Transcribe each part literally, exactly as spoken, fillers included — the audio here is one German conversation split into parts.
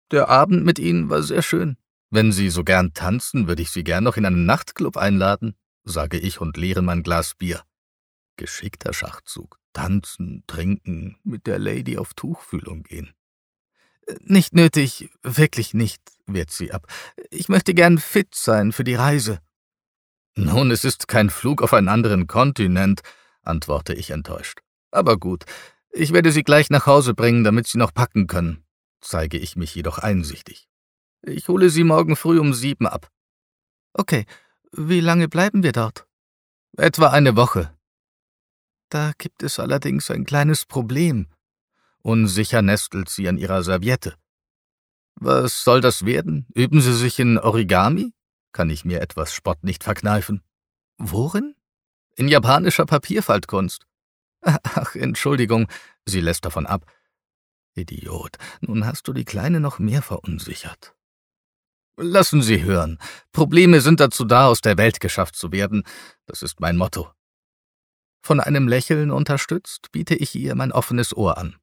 Der Abend mit Ihnen war sehr schön. Wenn Sie so gern tanzen, würde ich Sie gern noch in einen Nachtclub einladen, sage ich und leere mein Glas Bier. Geschickter Schachzug. Tanzen, trinken, mit der Lady auf Tuchfühlung gehen. »Nicht nötig, wirklich nicht«, wehrt sie ab. »Ich möchte gern fit sein für die Reise.« »Nun, es ist kein Flug auf einen anderen Kontinent«, antworte ich enttäuscht. »Aber gut, ich werde Sie gleich nach Hause bringen, damit Sie noch packen können«, zeige ich mich jedoch einsichtig. »Ich hole Sie morgen früh um sieben ab.« »Okay, wie lange bleiben wir dort?« »Etwa eine Woche.« »Da gibt es allerdings ein kleines Problem.« Unsicher nestelt sie an ihrer Serviette. »Was soll das werden? Üben Sie sich in Origami?« kann ich mir etwas Spott nicht verkneifen. »Worin?« »In japanischer Papierfaltkunst.« »Ach, Entschuldigung«, sie lässt davon ab. »Idiot, nun hast du die Kleine noch mehr verunsichert.« »Lassen Sie hören. Probleme sind dazu da, aus der Welt geschafft zu werden. Das ist mein Motto.« Von einem Lächeln unterstützt, biete ich ihr mein offenes Ohr an.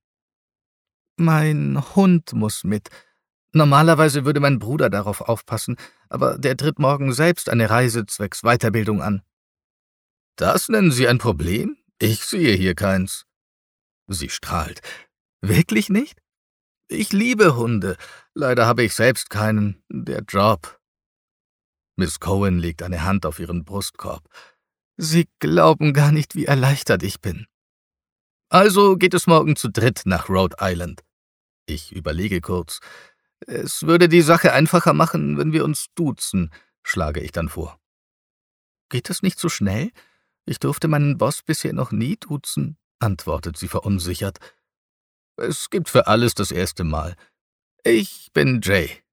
»Mein Hund muss mit. Normalerweise würde mein Bruder darauf aufpassen, aber der tritt morgen selbst eine Reise zwecks Weiterbildung an.« »Das nennen Sie ein Problem? Ich sehe hier keins.« Sie strahlt. »Wirklich nicht? Ich liebe Hunde. Leider habe ich selbst keinen. Der Job.« Miss Cohen legt eine Hand auf ihren Brustkorb. »Sie glauben gar nicht, wie erleichtert ich bin.« »Also geht es morgen zu dritt nach Rhode Island.« Ich überlege kurz. »Es würde die Sache einfacher machen, wenn wir uns duzen«, schlage ich dann vor. »Geht das nicht so schnell? Ich durfte meinen Boss bisher noch nie duzen«, antwortet sie verunsichert. »Es gibt für alles das erste Mal. Ich bin Jay.«